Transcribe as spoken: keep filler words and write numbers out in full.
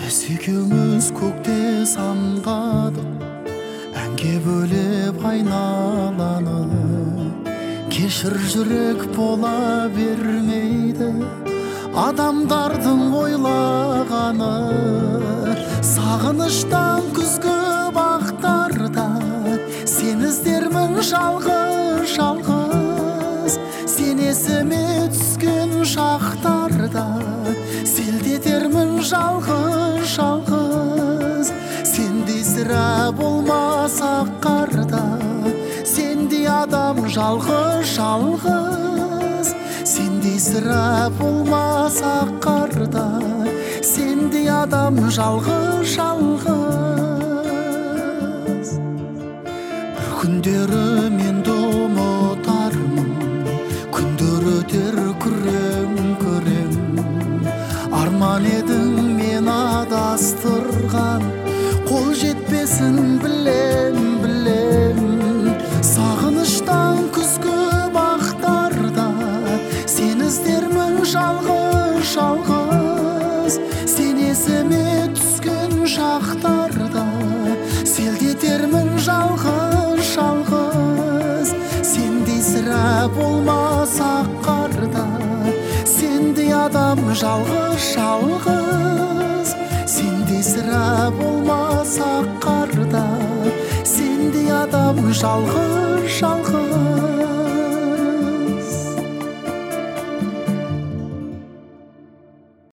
Біз екеуміз көкте самғадық, әнге бөлеп айналаны. Кешір, жүрек бола бермейді адамдардың ойлағаны. Сағыныштан күзгі бақтарда сен іздермін жалғыз жалғыз. Сен есіме түскен шақтарда селдетермін жалғыз жалғыз. Сендей сірә болмасақ қарда, сендей адам жалғыз жалғыз. Сендей сірә болмасақ қарда, сендей адам жалғыз жалғыз. Бір күндері мен де ұмытармын, күндер өтер күрең күрең. Арман едің мен адастырған, қол жетпесін білем білем. Сағыныштан күзгі бақтарда сен іздермін жалғыз жалғыз. Сен есіме түскен шақтарда селдетермін жалғыз жалғыз. Сендей сірә болмасақ қарда, сендей адам жалғыз жалғыз. Сендей сірә болмасақ қарда, сендей адам жалғыз жалғыз.